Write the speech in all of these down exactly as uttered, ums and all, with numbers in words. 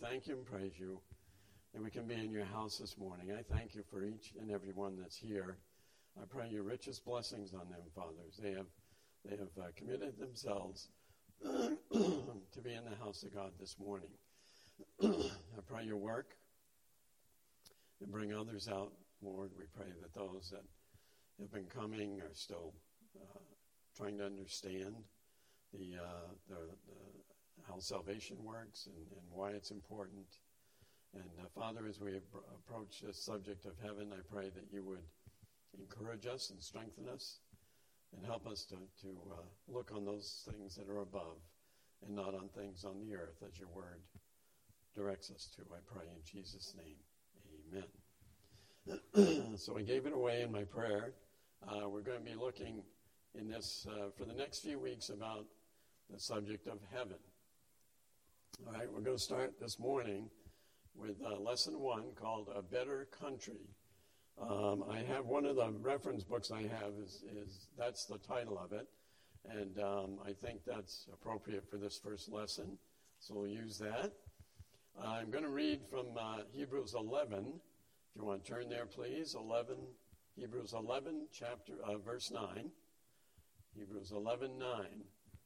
thank you and praise you that we can be in your house this morning. I thank you for each and every one that's here. I pray your richest blessings on them, fathers. They have they have uh, committed themselves to be in the house of God this morning. I pray your work and bring others out, Lord. We pray that those that have been coming are still uh, trying to understand the, uh, the, the how salvation works and, and why it's important. And uh, Father, as we ab- approach this subject of heaven, I pray that you would encourage us and strengthen us and help us to, to uh, look on those things that are above and not on things on the earth, as your word directs us to. I pray in Jesus' name, amen. So I gave it away in my prayer. Uh, we're going to be looking in this uh, for the next few weeks about the subject of heaven. All right, we're going to start this morning with uh, lesson one called A Better Country. Um, I have one of the reference books I have is, is that's the title of it, and um, I think that's appropriate for this first lesson, so we'll use that. Uh, I'm going to read from uh, Hebrews eleven. If you want to turn there, please. eleven, Hebrews eleven, chapter uh, verse nine. Hebrews eleven nine.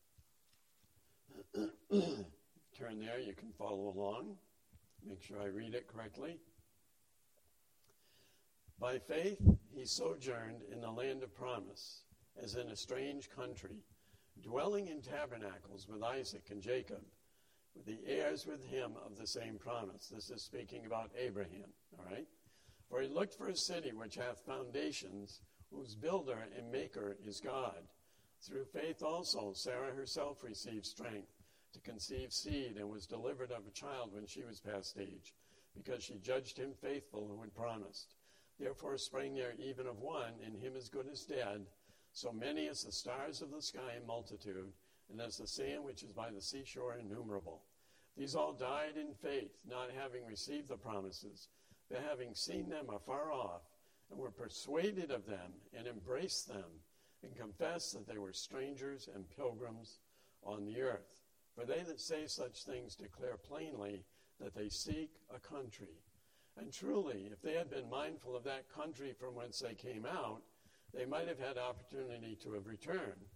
Turn there. You can follow along. Make sure I read it correctly. By faith, he sojourned in the land of promise, as in a strange country, dwelling in tabernacles with Isaac and Jacob, with the heirs with him of the same promise. This is speaking about Abraham, all right? For he looked for a city which hath foundations, whose builder and maker is God. Through faith also Sarah herself received strength to conceive seed, and was delivered of a child when she was past age, because she judged him faithful who had promised. Therefore sprang there even of one, in him as good as dead, so many as the stars of the sky in multitude, and as the sand which is by the seashore innumerable. These all died in faith, not having received the promises, but having seen them afar off, and were persuaded of them, and embraced them, and confessed that they were strangers and pilgrims on the earth. For they that say such things declare plainly that they seek a country. And truly, if they had been mindful of that country from whence they came out, they might have had opportunity to have returned.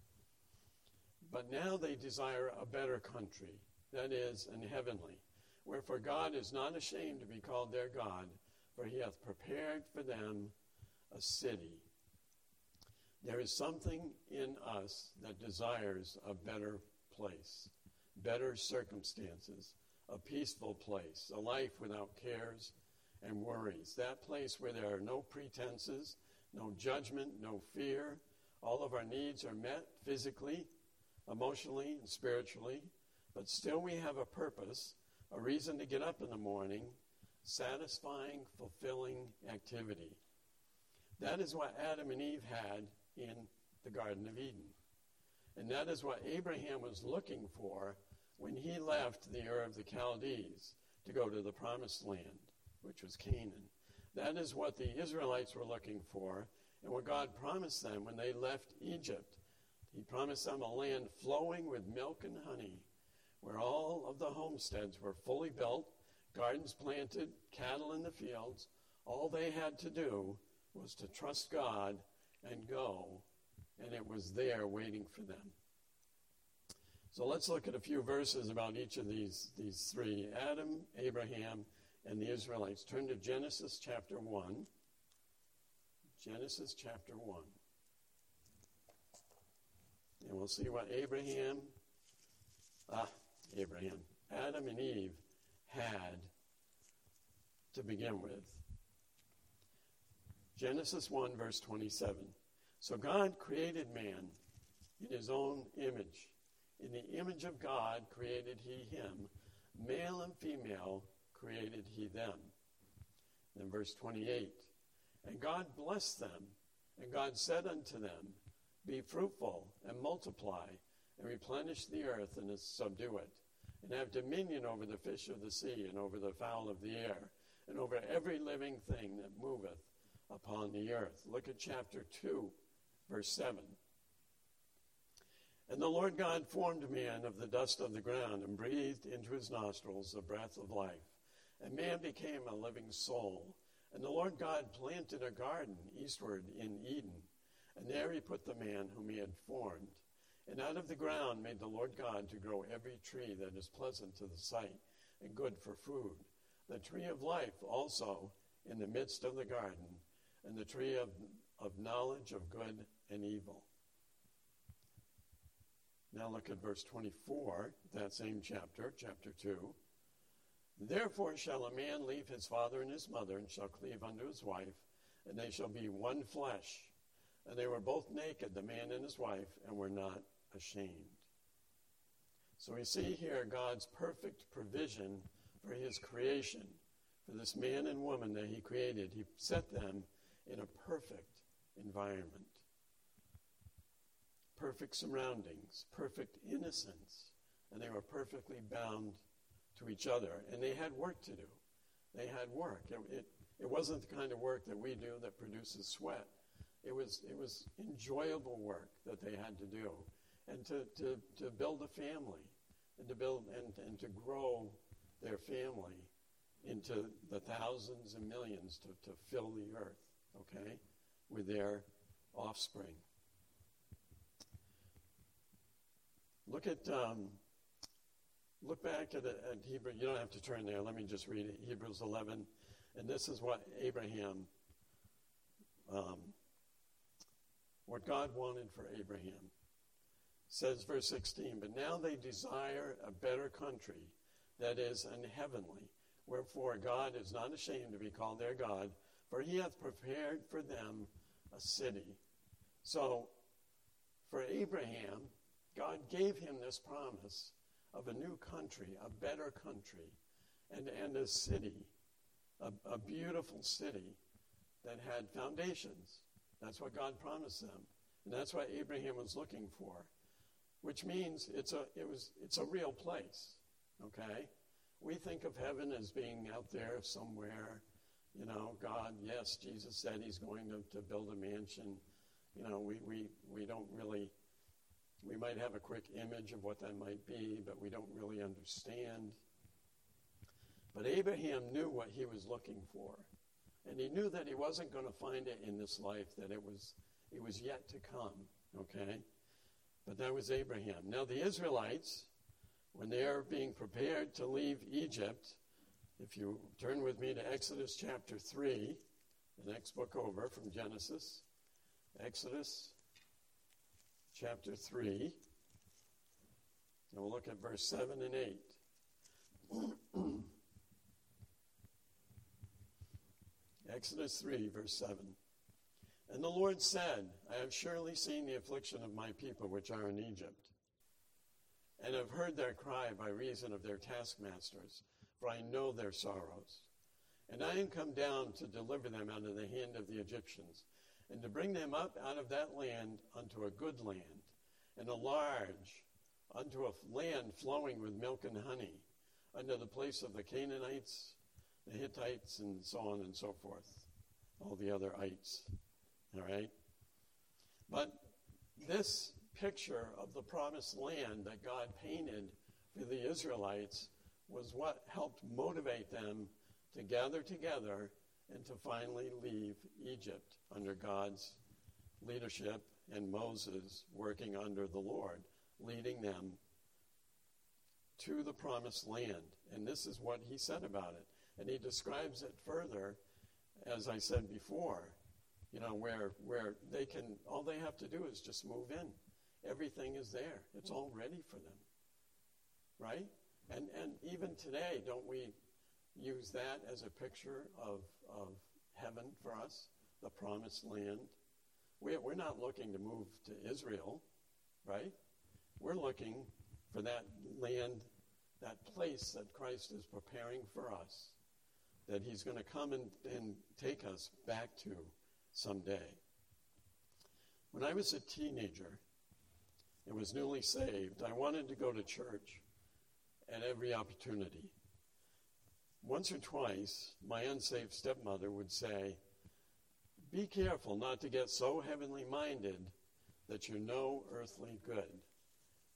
But now they desire a better country, that is, an heavenly. Wherefore God is not ashamed to be called their God, for he hath prepared for them a city. There is something in us that desires a better place, better circumstances, a peaceful place, a life without cares and worries, that place where there are no pretenses, no judgment, no fear. All of our needs are met physically, emotionally, and spiritually, but still we have a purpose, a reason to get up in the morning, satisfying, fulfilling activity. That is what Adam and Eve had in the Garden of Eden. And that is what Abraham was looking for when he left the Ur of the Chaldees to go to the promised land, which was Canaan. That is what the Israelites were looking for, and what God promised them when they left Egypt. He promised them a land flowing with milk and honey, where all of the homesteads were fully built, gardens planted, cattle in the fields. All they had to do was to trust God and go, and it was there waiting for them. So let's look at a few verses about each of these, these three, Adam, Abraham, and the Israelites. Turn to Genesis chapter one. Genesis chapter one. And we'll see what Abraham, ah, Abraham, Adam and Eve had to begin with. Genesis one, verse twenty-seven. So God created man in his own image. In the image of God created he him. Male and female created he them. Then verse twenty-eight. And God blessed them, and God said unto them, Be fruitful, and multiply, and replenish the earth, and subdue it, and have dominion over the fish of the sea, and over the fowl of the air, and over every living thing that moveth upon the earth. Look at chapter two, verse seven. And the Lord God formed man of the dust of the ground and breathed into his nostrils the breath of life. And man became a living soul. And the Lord God planted a garden eastward in Eden. And there he put the man whom he had formed. And out of the ground made the Lord God to grow every tree that is pleasant to the sight and good for food. The tree of life also in the midst of the garden, and the tree of, of knowledge of good and evil. Now look at verse twenty-four, that same chapter, chapter two. Therefore shall a man leave his father and his mother, and shall cleave unto his wife, and they shall be one flesh. And they were both naked, the man and his wife, and were not ashamed. So we see here God's perfect provision for his creation, for this man and woman that he created. He set them in a perfect environment. Perfect surroundings, perfect innocence, and they were perfectly bound to each other. And they had work to do. They had work. It, it, it wasn't the kind of work that we do that produces sweat. It was it was enjoyable work that they had to do, and to, to, to build a family, and to build and, and to grow their family into the thousands and millions to, to fill the earth, okay, with their offspring. Look at, um, look back at, at Hebrew. You don't have to turn there. Let me just read it. Hebrews eleven. And this is what Abraham, um, what God wanted for Abraham. Says verse sixteen, but now they desire a better country, that is, an heavenly. Wherefore God is not ashamed to be called their God, for he hath prepared for them a city. So, for Abraham, God gave him this promise of a new country, a better country, and, and a city, a, a beautiful city that had foundations. That's what God promised them. And that's what Abraham was looking for, which means it's a, it was, it's a real place, okay? We think of heaven as being out there somewhere, you know, God, yes, Jesus said he's going to, to build a mansion. You know, we, we, we don't really... We might have a quick image of what that might be, but we don't really understand. But Abraham knew what he was looking for. And he knew that he wasn't going to find it in this life, that it was it was yet to come, okay? But that was Abraham. Now the Israelites, when they are being prepared to leave Egypt, if you turn with me to Exodus chapter three, the next book over from Genesis, Exodus chapter three, and we'll look at verse seven and eight. Exodus three, verse seven. And the Lord said, I have surely seen the affliction of my people which are in Egypt, and have heard their cry by reason of their taskmasters, for I know their sorrows. And I am come down to deliver them out of the hand of the Egyptians, and to bring them up out of that land unto a good land, and a large, unto a land flowing with milk and honey, unto the place of the Canaanites, the Hittites, and so on and so forth, all the other ites, all right? But this picture of the promised land that God painted for the Israelites was what helped motivate them to gather together and to finally leave Egypt under God's leadership and Moses working under the Lord, leading them to the promised land. And this is what he said about it. And he describes it further, as I said before, you know, where where they can, all they have to do is just move in. Everything is there. It's all ready for them, right? And and even today, don't we use that as a picture of of heaven for us, the promised land? We're, we're not looking to move to Israel, right? We're looking for that land, that place that Christ is preparing for us, that he's going to come and, and take us back to someday. When I was a teenager and was newly saved, I wanted to go to church at every opportunity. Once or twice, my unsaved stepmother would say, be careful not to get so heavenly minded that you're no earthly good.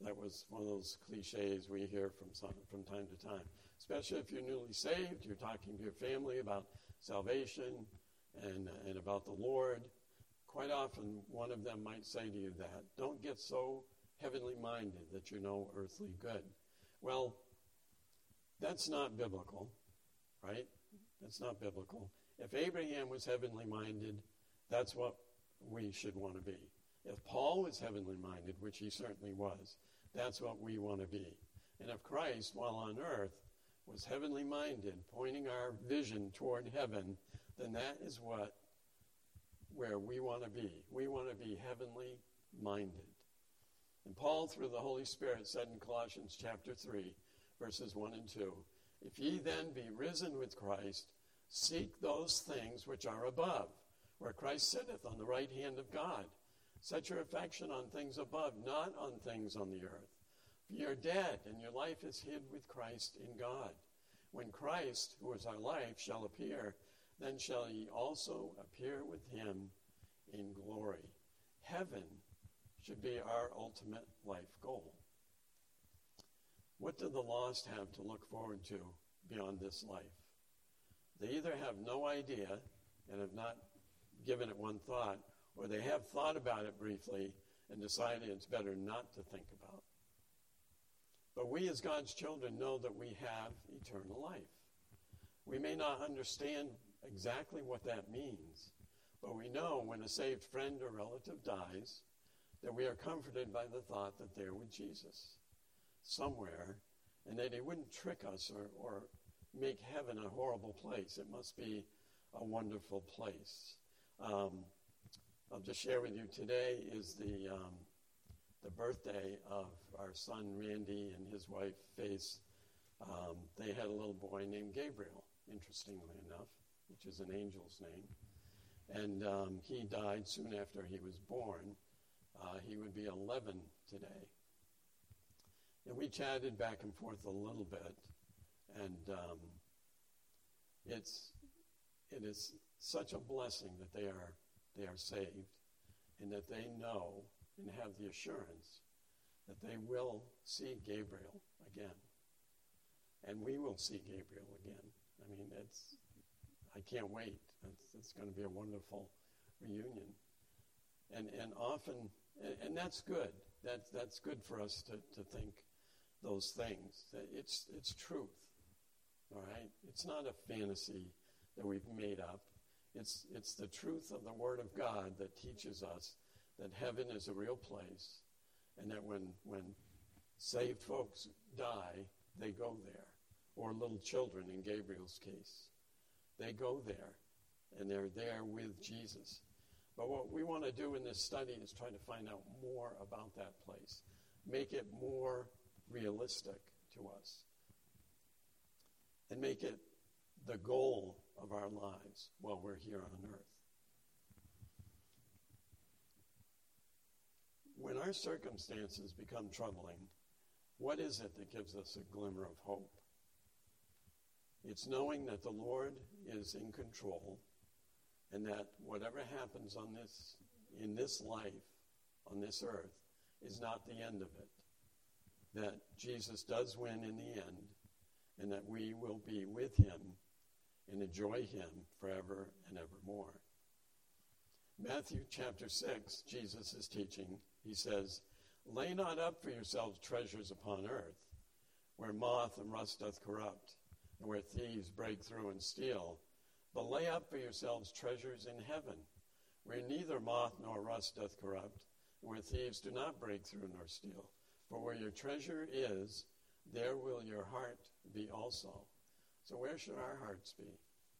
That was one of those cliches we hear from some, from time to time. Especially if you're newly saved, you're talking to your family about salvation and, and about the Lord. Quite often, one of them might say to you that, don't get so heavenly minded that you know earthly good. Well, that's not biblical, right? That's not biblical. If Abraham was heavenly minded, that's what we should want to be. If Paul was heavenly minded, which he certainly was, that's what we want to be. And if Christ, while on earth, was heavenly minded, pointing our vision toward heaven, then that is what, where we want to be. We want to be heavenly minded. And Paul, through the Holy Spirit, said in Colossians chapter three, verses one and two, if ye then be risen with Christ, seek those things which are above, where Christ sitteth on the right hand of God. Set your affection on things above, not on things on the earth. For ye are dead, and your life is hid with Christ in God. When Christ, who is our life, shall appear, then shall ye also appear with him in glory. Heaven should be our ultimate life goal. What do the lost have to look forward to beyond this life? They either have no idea and have not given it one thought, or they have thought about it briefly and decided it's better not to think about. But we as God's children know that we have eternal life. We may not understand exactly what that means, but we know when a saved friend or relative dies that we are comforted by the thought that they're with Jesus somewhere, and that he wouldn't trick us or, or make heaven a horrible place. It must be a wonderful place. Um, I'll just share with you today is the um, the birthday of our son Randy and his wife Faith. Um, they had a little boy named Gabriel, interestingly enough, which is an angel's name. And um, he died soon after he was born. Uh, he would be eleven today. And we chatted back and forth a little bit, and um, it's it is such a blessing that they are they are saved, and that they know and have the assurance that they will see Gabriel again, and we will see Gabriel again. I mean, it's I can't wait. It's, it's going to be a wonderful reunion, and and often, and, and that's good. That's that's good for us to, to think those things. It's it's truth, all right? It's not a fantasy that we've made up. It's it's the truth of the Word of God that teaches us that heaven is a real place, and that when when saved folks die, they go there. Or little children, in Gabriel's case, they go there, and they're there with Jesus. But what we want to do in this study is try to find out more about that place, make it more realistic to us, and make it the goal of our lives while we're here on earth. When our circumstances become troubling, what is it that gives us a glimmer of hope? It's knowing that the Lord is in control, and that whatever happens on this, in this life, on this earth, is not the end of it. That Jesus does win in the end, and that we will be with him and enjoy him forever and evermore. Matthew chapter six, Jesus is teaching. He says, "Lay not up for yourselves treasures upon earth, where moth and rust doth corrupt, and where thieves break through and steal. But lay up for yourselves treasures in heaven, where neither moth nor rust doth corrupt, and where thieves do not break through nor steal. For where your treasure is, there will your heart be also." So where should our hearts be?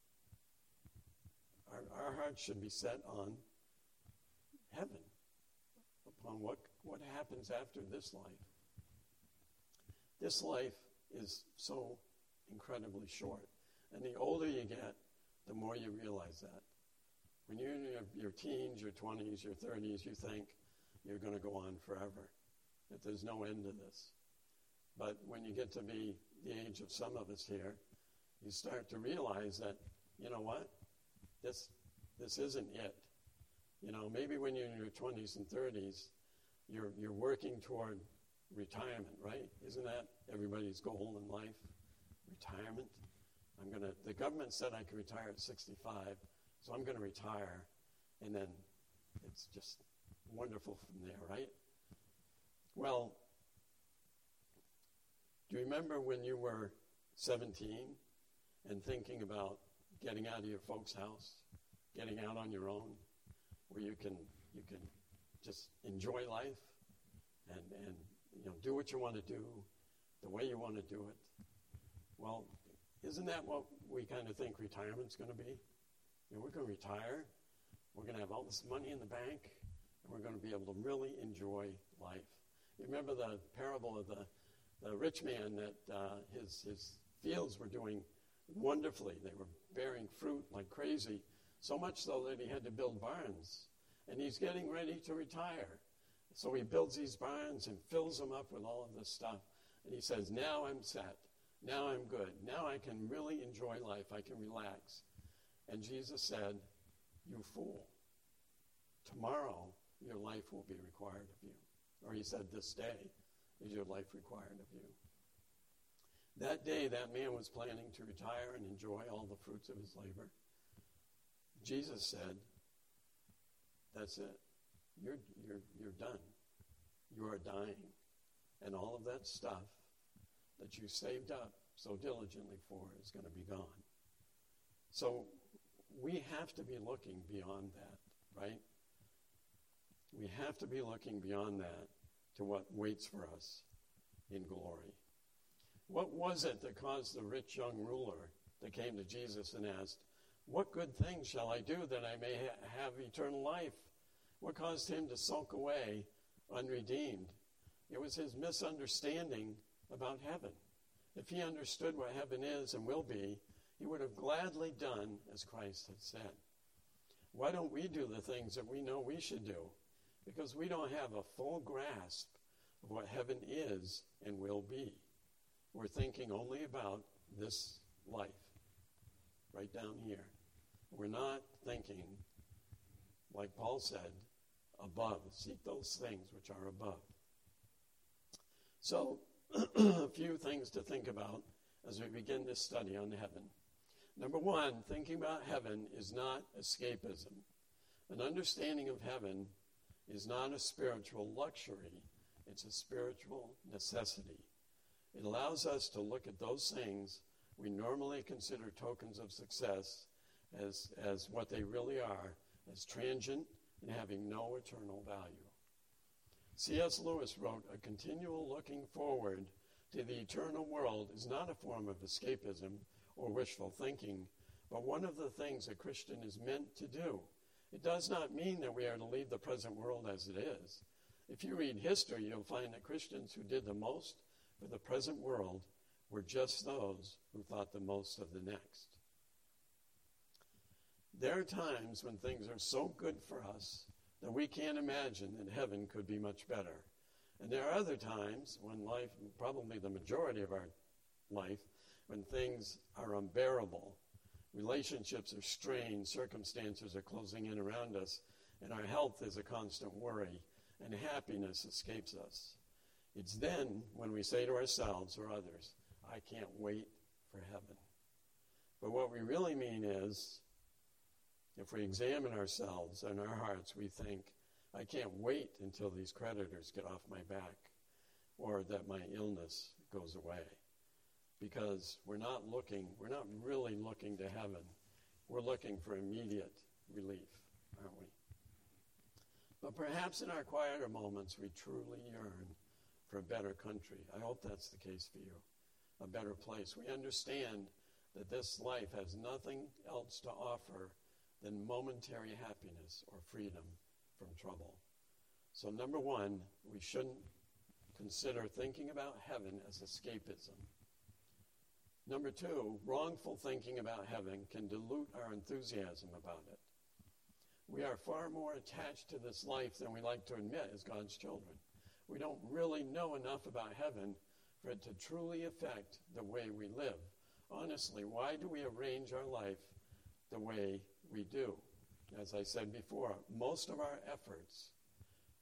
Our, our hearts should be set on heaven, upon what, what happens after this life. This life is so incredibly short. And the older you get, the more you realize that. When you're in your, your teens, your twenties, your thirties, you think you're going to go on forever, that there's no end to this. But when you get to be the age of some of us here, you start to realize that, you know what, this this isn't it. You know, maybe when you're in your twenties and thirties, you're you're working toward retirement, right? Isn't that everybody's goal in life? Retirement. I'm gonna. The government said I could retire at sixty-five, so I'm going to retire, and then it's just wonderful from there, right? Well, do you remember when you were seventeen and thinking about getting out of your folks' house, getting out on your own, where you can you can just enjoy life and and you know do what you want to do, the way you want to do it? Well, isn't that what we kind of think retirement's going to be? You know, we're going to retire, we're going to have all this money in the bank, and we're going to be able to really enjoy life. You remember the parable of the, the rich man that uh, his, his fields were doing wonderfully. They were bearing fruit like crazy, so much so that he had to build barns. And he's getting ready to retire. So he builds these barns and fills them up with all of this stuff. And he says, now I'm set. Now I'm good. Now I can really enjoy life. I can relax. And Jesus said, you fool. Tomorrow your life will be required of you. Or he said, this day is your life required of you. That day, that man was planning to retire and enjoy all the fruits of his labor. Jesus said, that's it. You're, you're, you're done. You are dying. And all of that stuff that you saved up so diligently for is going to be gone. So we have to be looking beyond that, right? We have to be looking beyond that to what waits for us in glory. What was it that caused the rich young ruler that came to Jesus and asked, what good things shall I do that I may ha- have eternal life? What caused him to sulk away unredeemed? It was his misunderstanding about heaven. If he understood what heaven is and will be, he would have gladly done as Christ had said. Why don't we do the things that we know we should do? Because we don't have a full grasp of what heaven is and will be. We're thinking only about this life, right down here. We're not thinking, like Paul said, above. Seek those things which are above. So, a few things to think about as we begin this study on heaven. Number one, thinking about heaven is not escapism. An understanding of heaven is not a spiritual luxury. It's a spiritual necessity. It allows us to look at those things we normally consider tokens of success as, as what they really are, as transient and having no eternal value. C S Lewis wrote, a continual looking forward to the eternal world is not a form of escapism or wishful thinking, but one of the things a Christian is meant to do. It does not mean that we are to leave the present world as it is. If you read history, you'll find that Christians who did the most for the present world were just those who thought the most of the next. There are times when things are so good for us that we can't imagine that heaven could be much better. And there are other times when life, probably the majority of our life, when things are unbearable, relationships are strained, circumstances are closing in around us, and our health is a constant worry, and happiness escapes us. It's then when we say to ourselves or others, I can't wait for heaven. But what we really mean is, if we examine ourselves and our hearts, we think, I can't wait until these creditors get off my back or that my illness goes away. Because we're not looking, we're not really looking to heaven. We're looking for immediate relief, aren't we? But perhaps in our quieter moments, we truly yearn for a better country. I hope that's the case for you, a better place. We understand that this life has nothing else to offer than momentary happiness or freedom from trouble. So number one, we shouldn't consider thinking about heaven as escapism. Number two, wrongful thinking about heaven can dilute our enthusiasm about it. We are far more attached to this life than we like to admit as God's children. We don't really know enough about heaven for it to truly affect the way we live. Honestly, why do we arrange our life the way we do? As I said before, most of our efforts,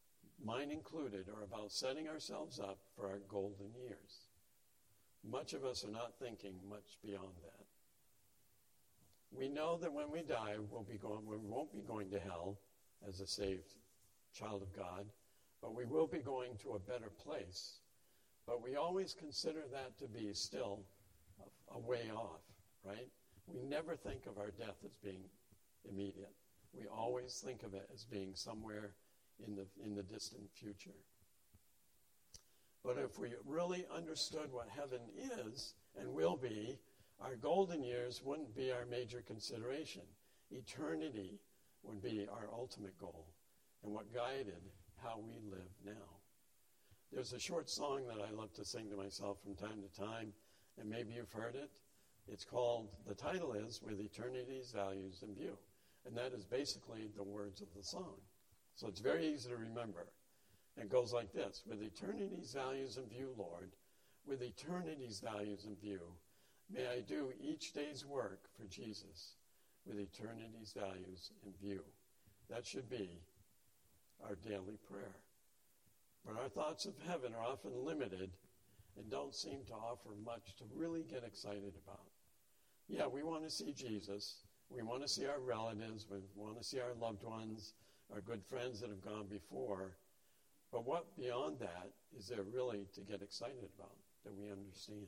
mine included, are about setting ourselves up for our golden years. Much of us are not thinking much beyond that. We know that when we die, we'll be going, we won't be going to hell as a saved child of God, but we will be going to a better place. But we always consider that to be still a, a way off, right? We never think of our death as being immediate. We always think of it as being somewhere in the in the distant future. But if we really understood what heaven is and will be, our golden years wouldn't be our major consideration. Eternity would be our ultimate goal and what guided how we live now. There's a short song that I love to sing to myself from time to time, and maybe you've heard it. It's called, the title is, With Eternity's Values in View. And that is basically the words of the song. So it's very easy to remember. It goes like this: with eternity's values in view, Lord, with eternity's values in view, may I do each day's work for Jesus with eternity's values in view. That should be our daily prayer. But our thoughts of heaven are often limited and don't seem to offer much to really get excited about. Yeah, we want to see Jesus. We want to see our relatives. We want to see our loved ones, our good friends that have gone before. But what beyond that is there really to get excited about that we understand?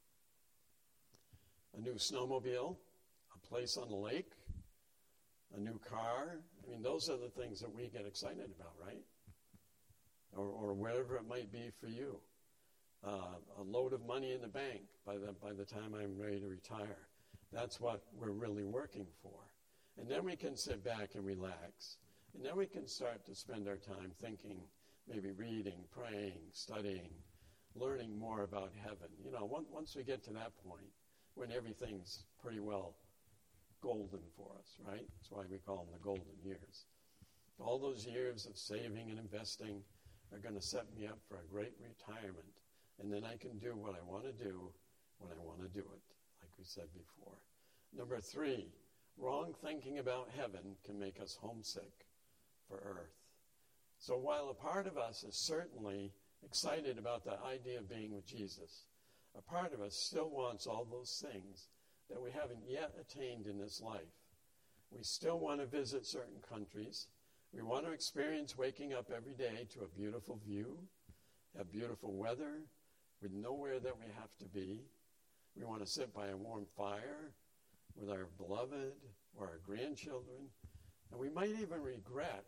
A new snowmobile, a place on the lake, a new car. I mean, those are the things that we get excited about, right? Or, or whatever it might be for you. Uh, a load of money in the bank by the, by the time I'm ready to retire. That's what we're really working for. And then we can sit back and relax. And then we can start to spend our time thinking, maybe reading, praying, studying, learning more about heaven. You know, once, once we get to that point, when everything's pretty well golden for us, right? That's why we call them the golden years. All those years of saving and investing are going to set me up for a great retirement. And then I can do what I want to do when I want to do it, like we said before. Number three, wrong thinking about heaven can make us homesick for earth. So while a part of us is certainly excited about the idea of being with Jesus, a part of us still wants all those things that we haven't yet attained in this life. We still want to visit certain countries. We want to experience waking up every day to a beautiful view, have beautiful weather, with nowhere that we have to be. We want to sit by a warm fire with our beloved or our grandchildren. And we might even regret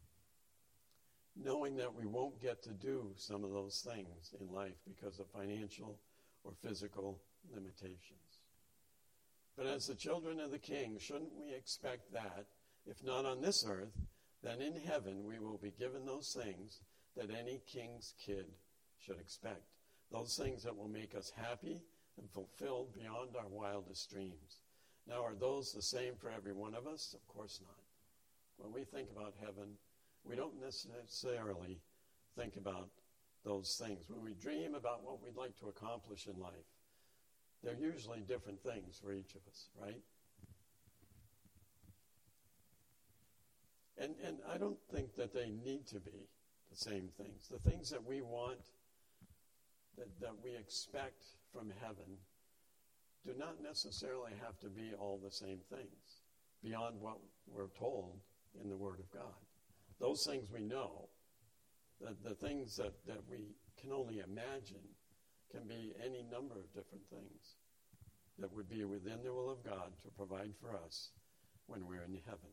knowing that we won't get to do some of those things in life because of financial or physical limitations. But as the children of the King, shouldn't we expect that, if not on this earth, then in heaven we will be given those things that any king's kid should expect. Those things that will make us happy and fulfilled beyond our wildest dreams. Now, are those the same for every one of us? Of course not. When we think about heaven, we don't necessarily think about those things. When we dream about what we'd like to accomplish in life, they're usually different things for each of us, right? And and I don't think that they need to be the same things. The things that we want, that, that we expect from heaven, do not necessarily have to be all the same things beyond what we're told in the Word of God. Those things we know, the, the things that, that we can only imagine, can be any number of different things that would be within the will of God to provide for us when we're in heaven.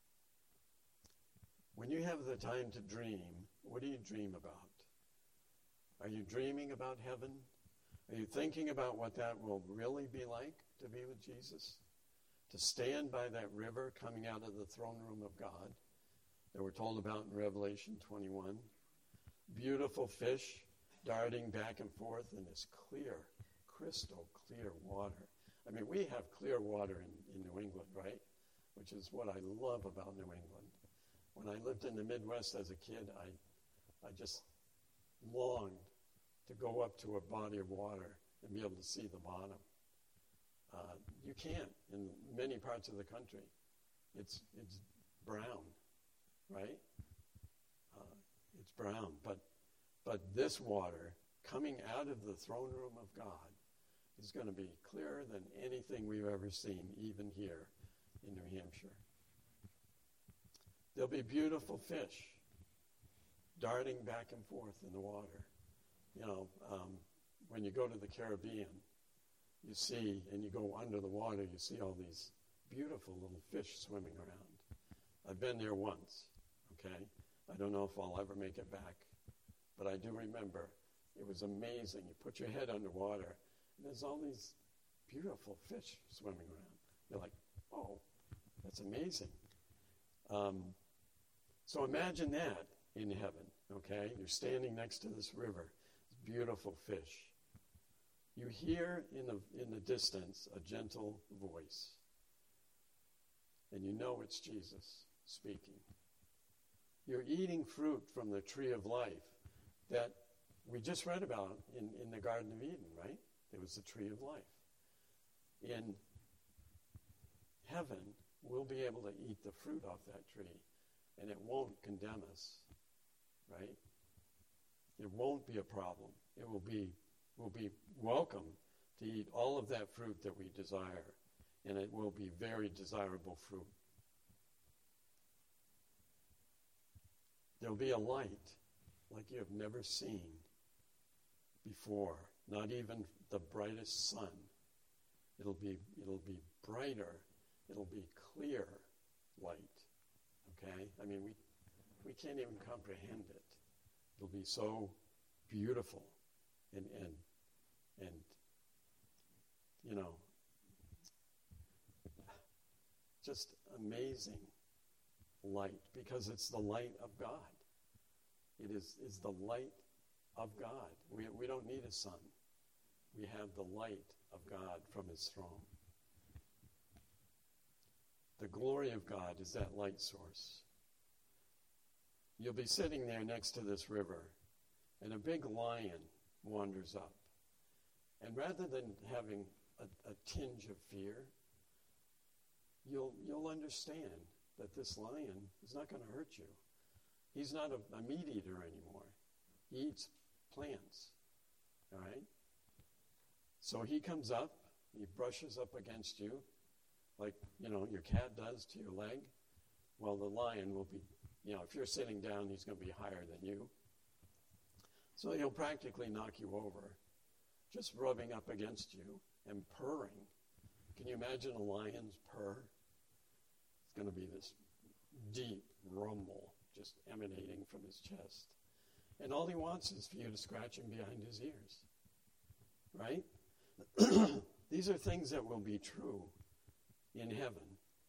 When you have the time to dream, what do you dream about? Are you dreaming about heaven? Are you thinking about what that will really be like to be with Jesus? To stand by that river coming out of the throne room of God that we're told about in Revelation twenty-one. Beautiful fish darting back and forth in this clear, crystal clear water. I mean, we have clear water in, in New England, right? Which is what I love about New England. When I lived in the Midwest as a kid, I, I just longed to go up to a body of water and be able to see the bottom. Uh, you can't in many parts of the country. It's it's brown, right? Uh, It's brown. But, but this water coming out of the throne room of God is going to be clearer than anything we've ever seen, even here in New Hampshire. There'll be beautiful fish darting back and forth in the water. You know, um, when you go to the Caribbean, you see, and you go under the water, you see all these beautiful little fish swimming around. I've been there once, okay? I don't know if I'll ever make it back, but I do remember it was amazing. You put your head underwater, and there's all these beautiful fish swimming around. You're like, oh, that's amazing. Um, so imagine that in heaven, okay? You're standing next to this river, beautiful fish. You hear in the in the distance a gentle voice, and you know it's Jesus speaking. You're eating fruit from the tree of life that we just read about in, in the Garden of Eden, right? It was the tree of life. In heaven, we'll be able to eat the fruit off that tree, and it won't condemn us, right? It won't be a problem. It will be, will be welcome to eat all of that fruit that we desire, and it will be very desirable fruit. There'll be a light like you have never seen before, not even the brightest sun. It'll be, it'll be brighter. It'll be clear light, okay? I mean, we, we can't even comprehend it. It'll be so beautiful and, and, and, you know, just amazing light, because it's the light of God. It is, is the light of God. We, we don't need a sun. We have the light of God from his throne. The glory of God is that light source. You'll be sitting there next to this river, and a big lion wanders up. And rather than having a, a tinge of fear, you'll you'll understand that this lion is not going to hurt you. He's not a, a meat eater anymore. He eats plants, all right? So he comes up, he brushes up against you, like, you know, your cat does to your leg. Well, the lion will be, you know, if you're sitting down, he's going to be higher than you. So he'll practically knock you over, just rubbing up against you and purring. Can you imagine a lion's purr? It's going to be this deep rumble just emanating from his chest. And all he wants is for you to scratch him behind his ears, right? These are things that will be true in heaven.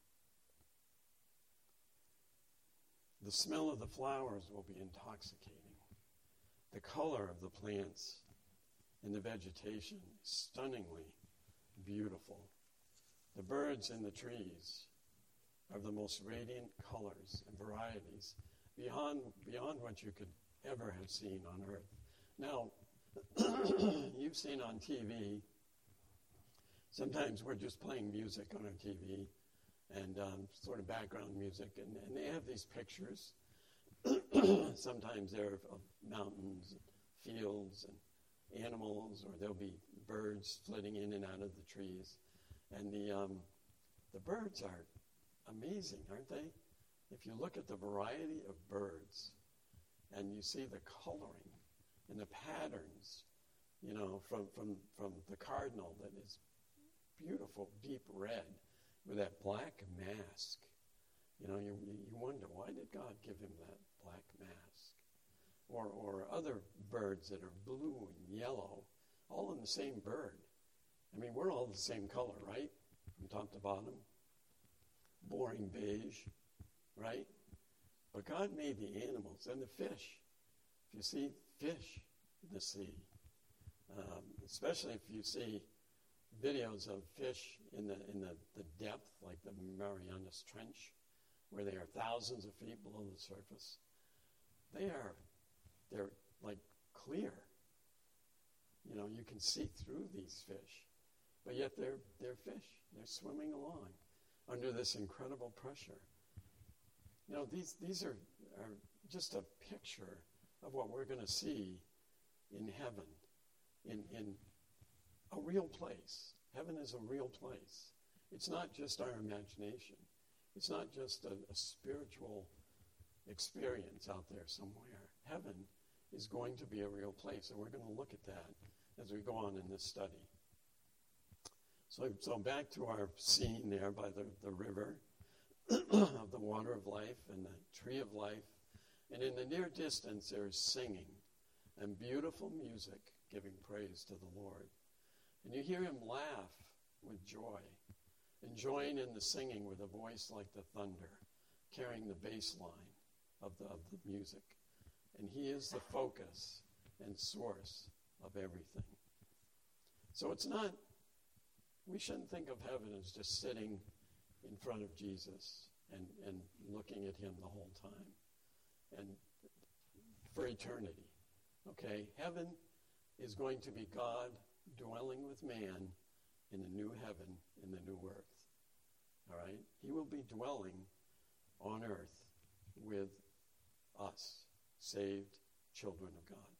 The smell of the flowers will be intoxicating. The color of the plants and the vegetation is stunningly beautiful. The birds in the trees are the most radiant colors and varieties beyond, beyond what you could ever have seen on earth. Now, you've seen on T V, sometimes we're just playing music on our T V and um, sort of background music, and, and they have these pictures. Sometimes they're of, of mountains, fields, and animals, or there'll be birds flitting in and out of the trees. And the um, the birds are amazing, aren't they? If you look at the variety of birds, and you see the coloring and the patterns, you know, from, from, from the cardinal that is beautiful, deep red, with that black mask. You know, you, you wonder, why did God give him that black mask? Or, or other birds that are blue and yellow, all in the same bird. I mean, we're all the same color, right? From top to bottom. Boring beige, right? But God made the animals and the fish. If you see fish in the sea, um, especially if you see videos of fish in the in the, the depth, like the Marianas Trench, where they are thousands of feet below the surface, they are, they're like clear. You know, you can see through these fish, but yet they're they're fish. They're swimming along under this incredible pressure. You know, these these are, are just a picture of what we're going to see in heaven, in, in a real place. Heaven is a real place. It's not just our imagination. It's not just a, a spiritual experience out there somewhere. Heaven is going to be a real place, and we're going to look at that as we go on in this study. So, so back to our scene there by the, the river of the water of life and the tree of life. And in the near distance, there is singing and beautiful music giving praise to the Lord. And you hear him laugh with joy, and join in the singing with a voice like the thunder, carrying the bass line of the, of the music. And he is the focus and source of everything. So it's not, we shouldn't think of heaven as just sitting in front of Jesus and, and looking at him the whole time and for eternity. Okay? Heaven is going to be God dwelling with man in the new heaven, in the new earth. All right? He will be dwelling on earth with us, saved children of God.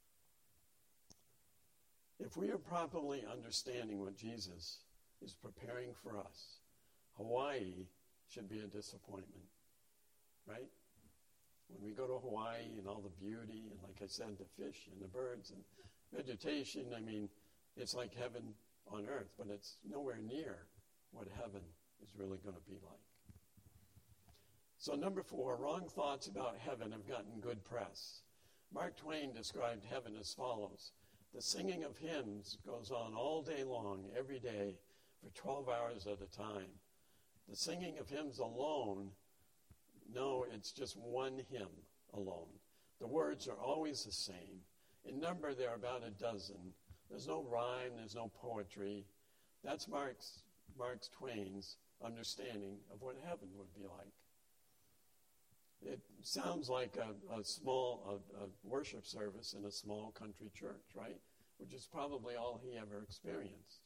If we are properly understanding what Jesus is preparing for us, Hawaii should be a disappointment, right? When we go to Hawaii and all the beauty, and like I said, the fish and the birds and vegetation, I mean, it's like heaven on earth, but it's nowhere near what heaven is really going to be like. So number four, wrong thoughts about heaven have gotten good press. Mark Twain described heaven as follows. The singing of hymns goes on all day long, every day, for twelve hours at a time. The singing of hymns alone, no, it's just one hymn alone. The words are always the same. In number, there are about a dozen. There's no rhyme, there's no poetry. That's Mark's, Mark Twain's understanding of what heaven would be like. It sounds like a, a small a, a worship service in a small country church, right? Which is probably all he ever experienced.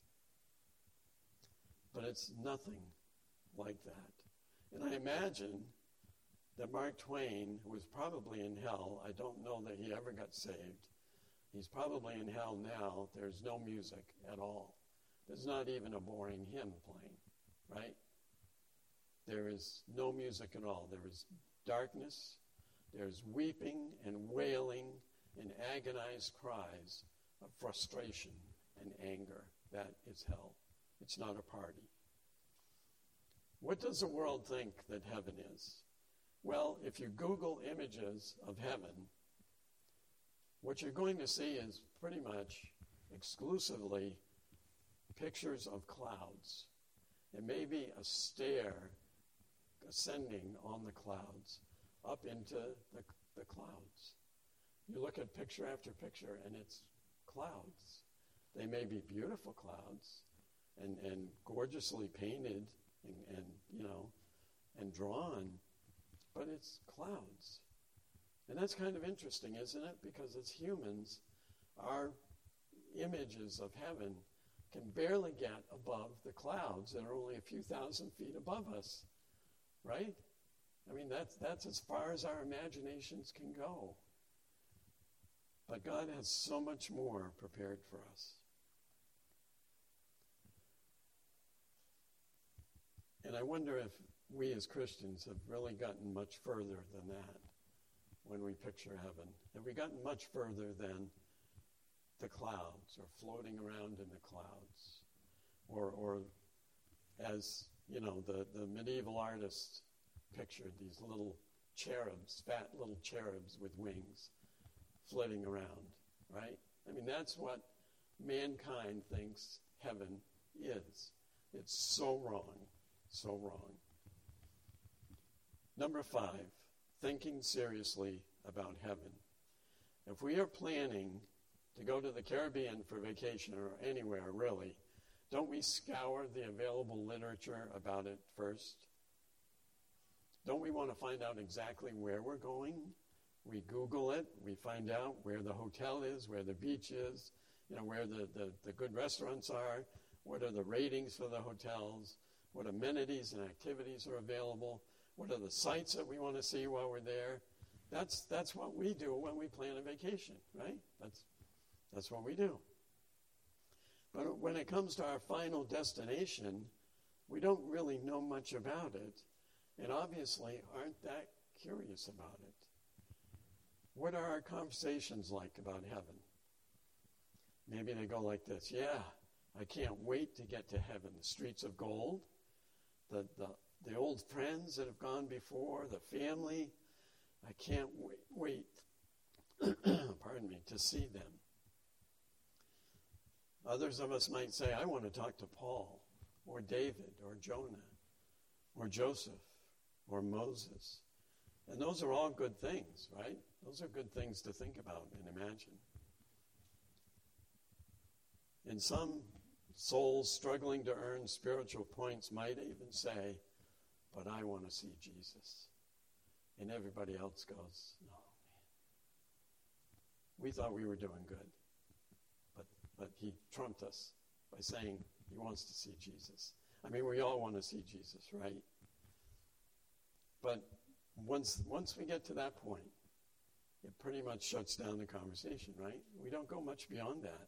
But it's nothing like that. And I imagine that Mark Twain, who was probably in hell, I don't know that he ever got saved. He's probably in hell now. There's no music at all. There's not even a boring hymn playing, right? There is no music at all. There is darkness. There's weeping and wailing and agonized cries of frustration and anger. That is hell. It's not a party. What does the world think that heaven is? Well, if you Google images of heaven, what you're going to see is pretty much exclusively pictures of clouds. It may be a stair ascending on the clouds, up into the, the clouds. You look at picture after picture, and it's clouds. They may be beautiful clouds and, and gorgeously painted and, and, you know, and drawn, but it's clouds. And that's kind of interesting, isn't it? Because as humans, our images of heaven can barely get above the clouds that are only a few thousand feet above us, right? I mean, that's, that's as far as our imaginations can go. But God has so much more prepared for us. And I wonder if we as Christians have really gotten much further than that when we picture heaven. Have we gotten much further than the clouds or floating around in the clouds? Or, or as, you know, the, the medieval artists pictured these little cherubs, fat little cherubs with wings flitting around, right? I mean, that's what mankind thinks heaven is. It's so wrong, so wrong. Number five, thinking seriously about heaven. If we are planning to go to the Caribbean for vacation or anywhere, really, don't we scour the available literature about it first? Don't we want to find out exactly where we're going? We Google it. We find out where the hotel is, where the beach is, you know, where the, the, the good restaurants are, what are the ratings for the hotels, what amenities and activities are available, what are the sites that we want to see while we're there. That's that's what we do when we plan a vacation, right? That's that's what we do. But when it comes to our final destination, we don't really know much about it, and obviously aren't that curious about it. What are our conversations like about heaven? Maybe they go like this: yeah, I can't wait to get to heaven. The streets of gold, the the, the old friends that have gone before, the family. I can't wait, wait pardon me, to see them. Others of us might say, I want to talk to Paul, or David, or Jonah, or Joseph, or Moses. And those are all good things, right? Those are good things to think about and imagine. And some souls struggling to earn spiritual points might even say, but I want to see Jesus. And everybody else goes, no, man. We thought we were doing good. But but he trumped us by saying he wants to see Jesus. I mean, we all want to see Jesus, right? But once once we get to that point, it pretty much shuts down the conversation, right? We don't go much beyond that.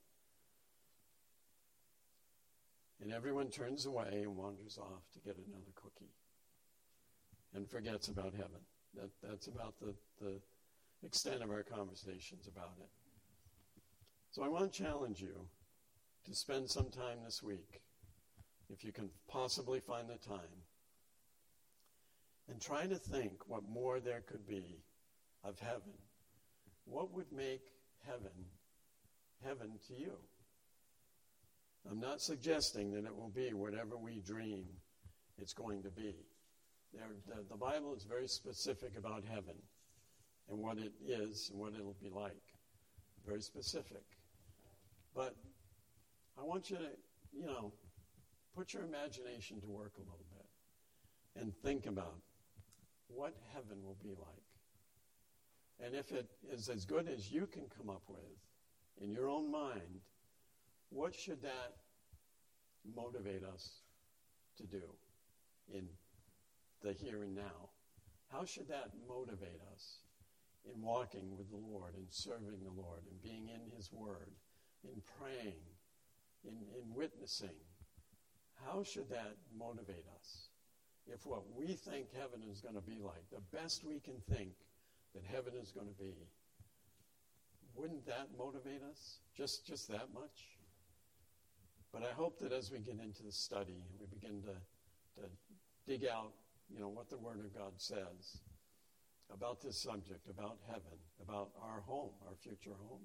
And everyone turns away and wanders off to get another cookie and forgets about heaven. That, that's about the, the extent of our conversations about it. So I want to challenge you to spend some time this week, if you can possibly find the time, and try to think what more there could be of heaven. What would make heaven heaven to you? I'm not suggesting that it will be whatever we dream it's going to be. There, the, the Bible is very specific about heaven and what it is and what it'll be like. Very specific. But I want you to, you know, put your imagination to work a little bit and think about what heaven will be like. And if it is as good as you can come up with in your own mind, what should that motivate us to do in the here and now? How should that motivate us in walking with the Lord and serving the Lord and being in his word, in praying, in, in witnessing? How should that motivate us? If what we think heaven is going to be like, the best we can think that heaven is going to be, wouldn't that motivate us? Just, just that much? But I hope that as we get into the study and we begin to, to dig out, you know, what the Word of God says about this subject, about heaven, about our home, our future home,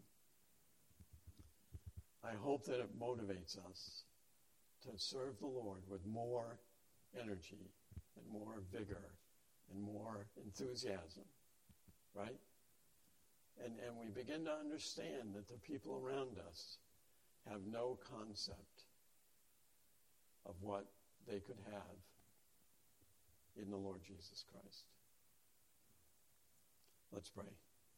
I hope that it motivates us to serve the Lord with more energy and more vigor and more enthusiasm, right? And, and we begin to understand that the people around us have no concept of what they could have in the Lord Jesus Christ. Let's pray.